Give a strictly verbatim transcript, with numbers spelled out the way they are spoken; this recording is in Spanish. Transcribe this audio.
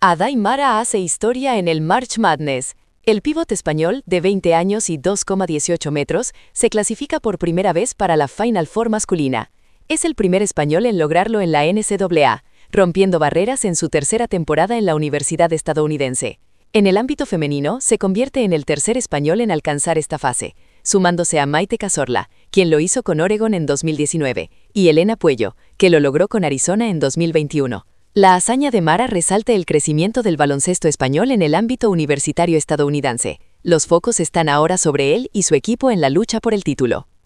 Aday Mara hace historia en el March Madness. El pívot español, de veinte años y dos coma dieciocho metros, se clasifica por primera vez para la Final Four masculina. Es el primer español en lograrlo en la N C A A, rompiendo barreras en su tercera temporada en la universidad estadounidense. En el ámbito femenino, se convierte en el tercer español en alcanzar esta fase, sumándose a Maite Cazorla, quien lo hizo con Oregon en dos mil diecinueve, y Elena Puello, que lo logró con Arizona en dos mil veintiuno. La hazaña de Mara resalta el crecimiento del baloncesto español en el ámbito universitario estadounidense. Los focos están ahora sobre él y su equipo en la lucha por el título.